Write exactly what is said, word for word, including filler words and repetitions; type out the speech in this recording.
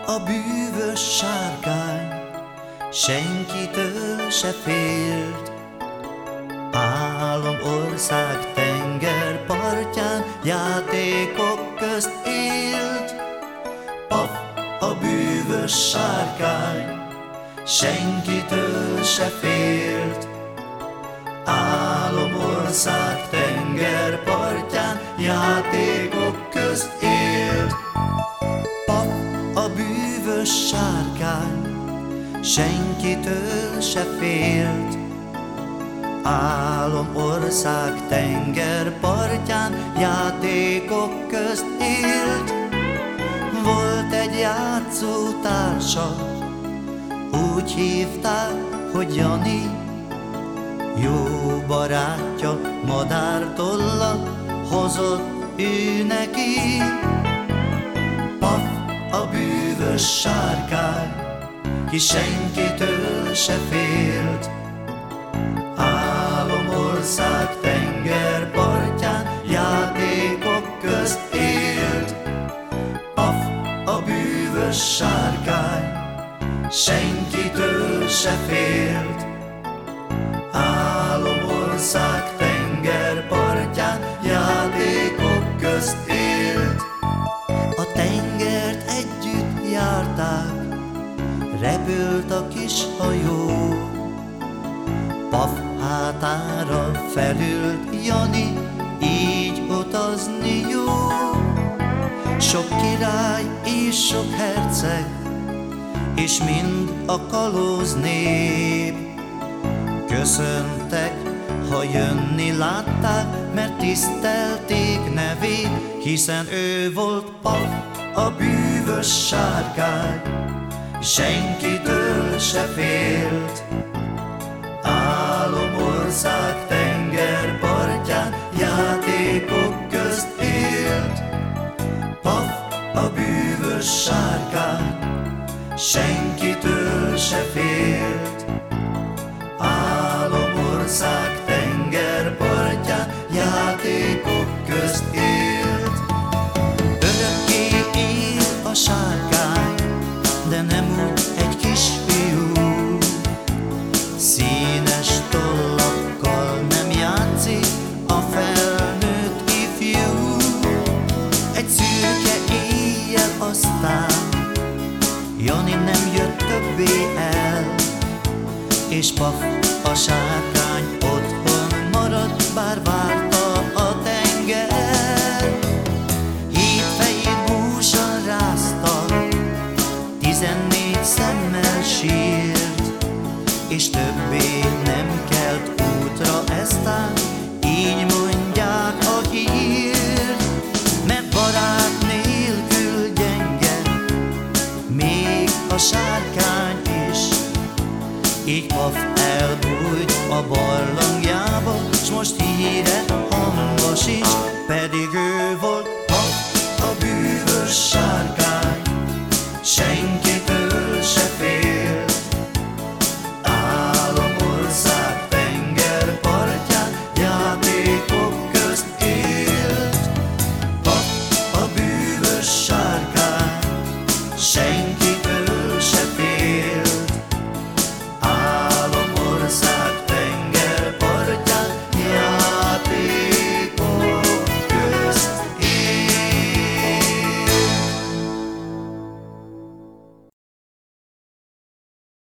a bűvös sárkány, senkitől se félt. Álomország tengerpartján játékok közt élt. Paf, a bűvös sárkány, senkitől se félt. Álomország tengerpartján játékok közt élt. Paf, a bűvös sárkány, senkitől se félt. Álomország tengerpartján játékok közt élt. Volt egy játszótársa, úgy hívták, hogy Jani. Jó barátja madártollat hozott ő neki. Paf, a bűvös sárkány, ki senkitől se félt. Álomország tengerpartján játékok közt élt. Paf, a bűvös sárkány, senkitől se félt. Álomország tengerpartján játékok közt élt. A tengert együtt járták, repült a kis hajó. Paf hátára felült Jani, így utazni jó. Sok király és sok herceg, és mind a kalóz nép köszöntek, ha jönni látták, mert tisztelték nevét, hiszen ő volt Paf, a bűvös sárkány, senkitől se félt. Álomország tengerpartján játékok közt élt. Paf, a bűvös sárkány, senkitől se félt. Álomország tengerpartján játékok közt élt. Örökké él a sárkány, de nem úgy egy kisfiú. Színes tollakkal nem játszik a felnőtt ifjú. Egy szürke éjjel aztán Jani nem jött többé el, és Paf, a sárkány otthon maradt, bár várta a tenger. Hét fejét búsan rázta, tizennégy szemmel sírt, és többé nem kelt útra eztán, így mondják a hírt. Mert barát nélkül gyenge még a sárkány is, így Paf elbújt a barlangjába, s most híre hangosít, pedig ő volt Paf, a bűvös sárkány, senkitől se félt. Álomország tengerpartján játékok közt élt. Paf, a bűvös sárkány, senki